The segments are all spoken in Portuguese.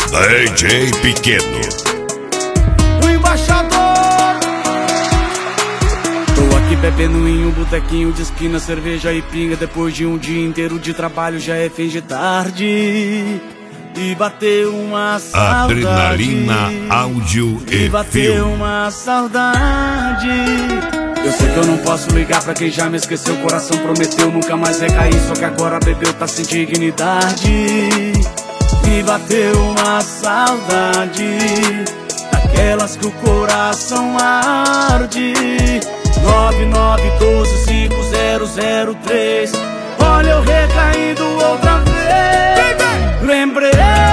DJ Pequeno, o embaixador. Tô aqui bebendo em um botequinho de esquina, cerveja e pinga. Depois de um dia inteiro de trabalho já é fim de tarde. E bateu uma saudade. Adrenalina, áudio e bateu filme. uma saudade. Eu sei que eu não posso ligar pra quem já me esqueceu. O coração prometeu nunca mais recair, só que agora bebeu, tá sem dignidade. E bateu uma saudade, daquelas que o coração arde. 99125003. Olha eu recaindo outra vez. Lembrei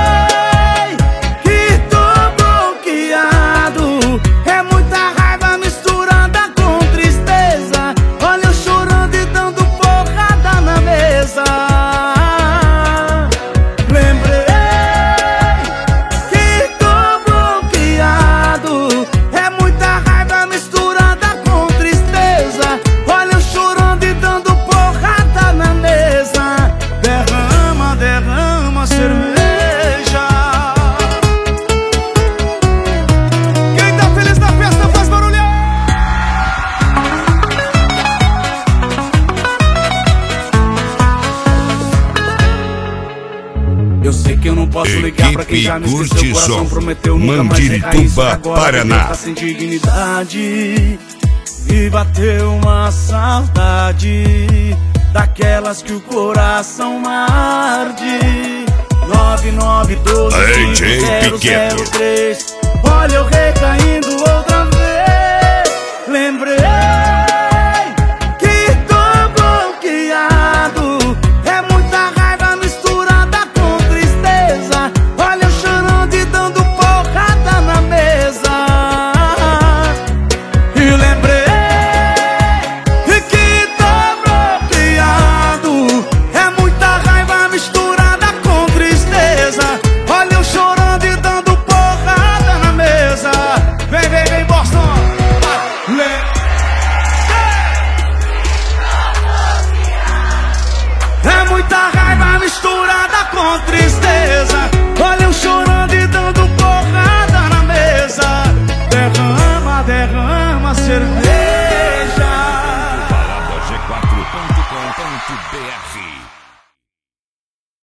que tô bloqueado. É muita raiva misturada com tristeza. Olha eu chorando e dando porrada na mesa. Lembrei que tô bloqueado. É muita raiva misturada com tristeza. Olha eu chorando e dando porrada na mesa. Derrama, derrama cerveja. Quem tá feliz na festa faz barulho. Eu sei que eu não posso ligar pra quem já me esqueceu. O coração prometeu nunca mais recair, só que agora Paraná. tá sem dignidade. E bateu uma saudade, daquelas que o coração arde. 99125003. Olha eu recaindo outra vez. Lembrei que tô bloqueado. É muita raiva misturada com tristeza. Olha eu chorando e dando porrada na mesa. E lembrei que tô bloqueado. É muita raiva misturada com tristeza. Olha eu chorando e dando porrada na mesa. Vem, vem, vem, Boston. É muita raiva misturada com tristeza.